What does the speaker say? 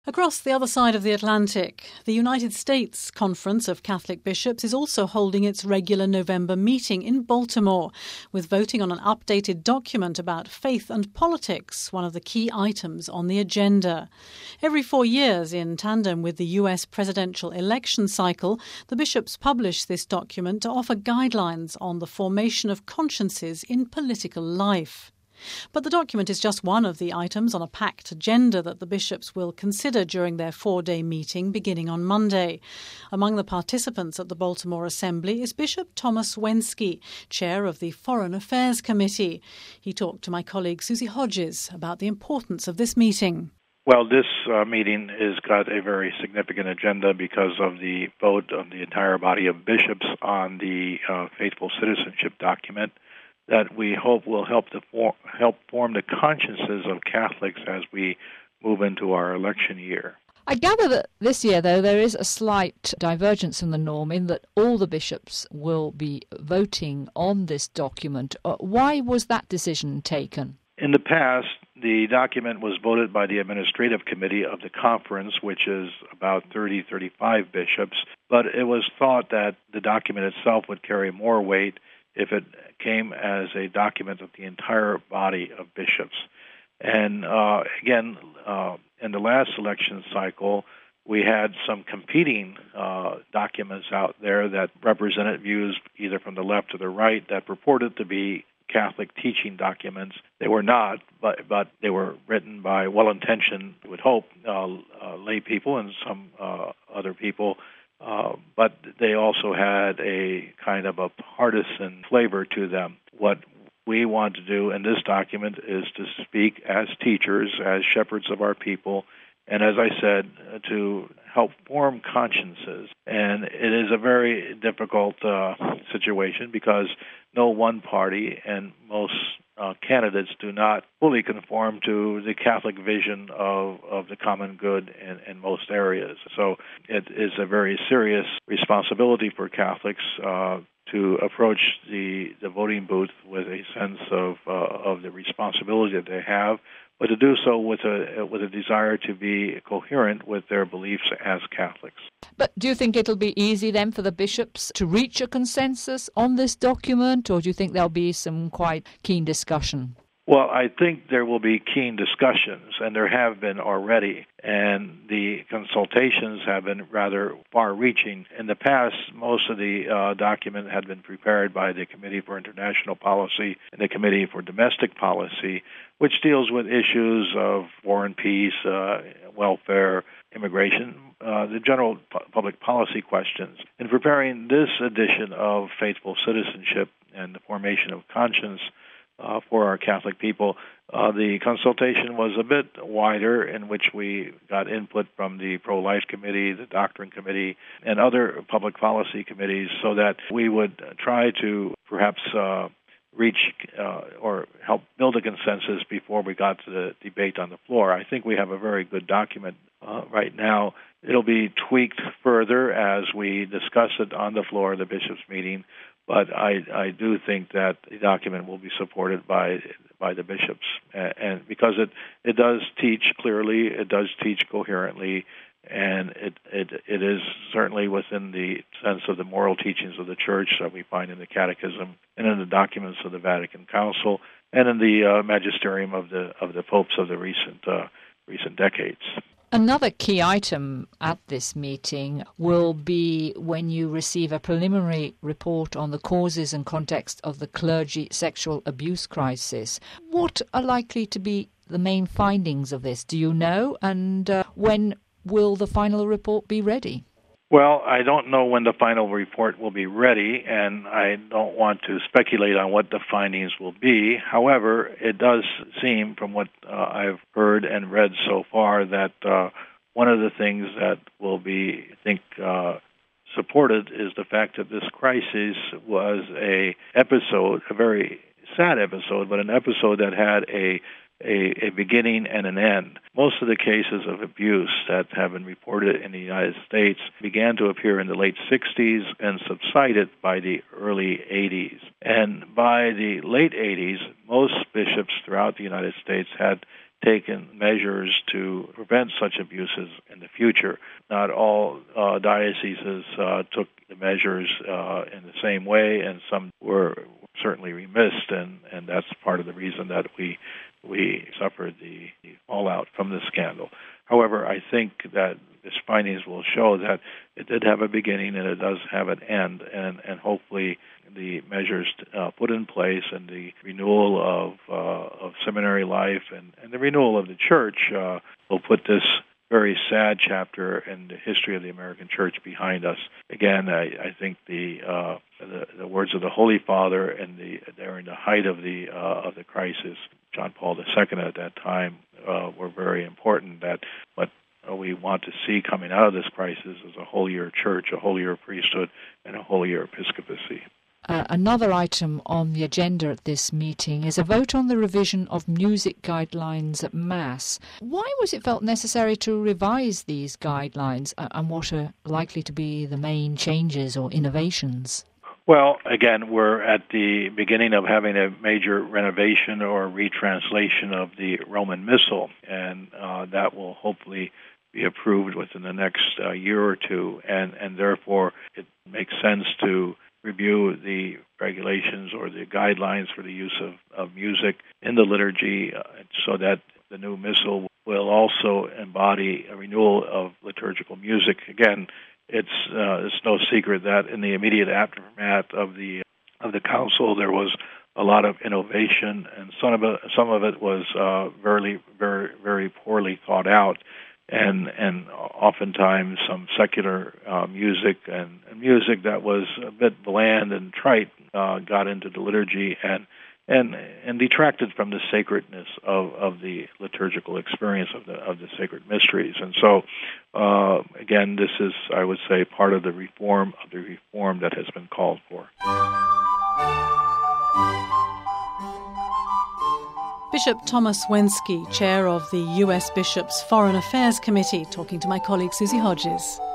Across the other side of the Atlantic, the United States Conference of Catholic Bishops is also holding its regular November meeting in Baltimore, with voting on an updated document about faith and politics, one of the key items on the agenda. Every 4 years, in tandem with the US presidential election cycle, the bishops publish this document to offer guidelines on the formation of consciences in political life. But the document is just one of the items on a packed agenda that the bishops will consider during their 4-day meeting beginning on Monday. Among the participants at the Baltimore Assembly is Bishop Thomas Wensky, chair of the Foreign Affairs Committee. He talked to my colleague Susie Hodges about the importance of this meeting. Well, this meeting has got a very significant agenda because of the vote of the entire body of bishops on the faithful citizenship document that we hope will help form the consciences of Catholics as we move into our election year. I gather that this year, though, there is a slight divergence from the norm in that all the bishops will be voting on this document. Why was that decision taken? In the past, the document was voted by the administrative committee of the conference, which is about 35 bishops, but it was thought that the document itself would carry more weight if it came as a document of the entire body of bishops. And again, in the last election cycle, we had some competing documents out there that represented views either from the left or the right that purported to be Catholic teaching documents. They were not, but they were written by well-intentioned, we would hope, lay people and some other people. But they also had a kind of a partisan flavor to them. What we want to do in this document is to speak as teachers, as shepherds of our people, and as I said, to help form consciences. And it is a very difficult situation because no one party and most candidates do not fully conform to the Catholic vision of the common good in most areas. So it is a very serious responsibility for Catholics to approach the voting booth with a sense of the responsibility that they have, but to do so with a desire to be coherent with their beliefs as Catholics. But do you think it'll be easy then for the bishops to reach a consensus on this document, or do you think there'll be some quite keen discussion? Well, I think there will be keen discussions, and there have been already, and the consultations have been rather far-reaching. In the past, most of the document had been prepared by the Committee for International Policy and the Committee for Domestic Policy, which deals with issues of war and peace, welfare, immigration, the general public policy questions. In preparing this edition of Faithful Citizenship and the Formation of Conscience for our Catholic people, the consultation was a bit wider, in which we got input from the Pro-Life Committee, the Doctrine Committee, and other public policy committees, so that we would try to perhaps reach or help build a consensus before we got to the debate on the floor. I think we have a very good document right now. It'll be tweaked further as we discuss it on the floor of the bishops' meeting, but I do think that the document will be supported by the bishops, and because it does teach clearly, it does teach coherently, and it is certainly within the sense of the moral teachings of the Church that we find in the Catechism and in the documents of the Vatican Council and in the magisterium of the popes of the recent decades. Another key item at this meeting will be when you receive a preliminary report on the causes and context of the clergy sexual abuse crisis. What are likely to be the main findings of this? Do you know? And when will the final report be ready? Well, I don't know when the final report will be ready, and I don't want to speculate on what the findings will be. However, it does seem, from what I've heard and read so far, that one of the things that will be, I think, supported is the fact that this crisis was a very sad episode, but an episode that had a beginning and an end. Most of the cases of abuse that have been reported in the United States began to appear in the late 60s and subsided by the early 80s. And by the late 80s, most bishops throughout the United States had taken measures to prevent such abuses in the future. Not all dioceses took the measures in the same way, and some were certainly remiss, and that's part of the reason that we suffered the fallout from the scandal. However, I think that its findings will show that it did have a beginning and it does have an end, and hopefully the measures put in place and the renewal of seminary life and the renewal of the church will put this very sad chapter in the history of the American church behind us. Again, I think the words of the Holy Father during the height of the crisis, John Paul II at that time, were very important. That what we want to see coming out of this crisis is a holier church, a holier priesthood, and a holier episcopacy. Another item on the agenda at this meeting is a vote on the revision of music guidelines at Mass. Why was it felt necessary to revise these guidelines, and what are likely to be the main changes or innovations? Well, again, we're at the beginning of having a major renovation or retranslation of the Roman Missal, and that will hopefully be approved within the next year or two, and therefore it makes sense to review the regulations or the guidelines for the use of music in the liturgy so that the new Missal will also embody a renewal of liturgical music. Again, it's no secret that in the immediate aftermath of the council there was a lot of innovation, and some of it was very, very, very poorly thought out. And oftentimes some secular music and music that was a bit bland and trite got into the liturgy and detracted from the sacredness of the liturgical experience of the sacred mysteries. And so, again, this is, I would say, part of the reform that has been called for. Bishop Thomas Wensky, chair of the U.S. Bishops' Foreign Affairs Committee, talking to my colleague Susie Hodges.